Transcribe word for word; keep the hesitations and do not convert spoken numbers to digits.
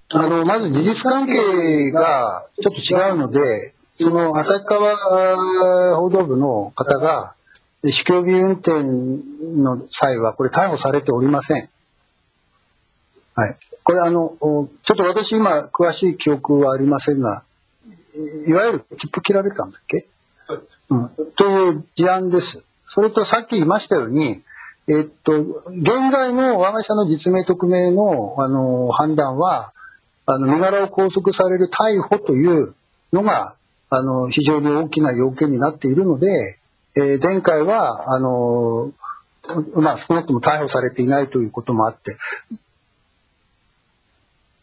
あの、まず事実関係がちょっと違うので、その旭川報道部の方が、酒気帯び運転の際は、これ逮捕されておりません。はい。これあの、ちょっと私今、詳しい記憶はありませんが、いわゆる切符切られたんだっけ、うん、という事案です。それとさっき言いましたように、えっと、現在の我が社の実名匿名の、あの、判断は、あの、身柄を拘束される逮捕というのが、あの、非常に大きな要件になっているので、えー、前回は、あの、まあ、少なくとも逮捕されていないということもあって、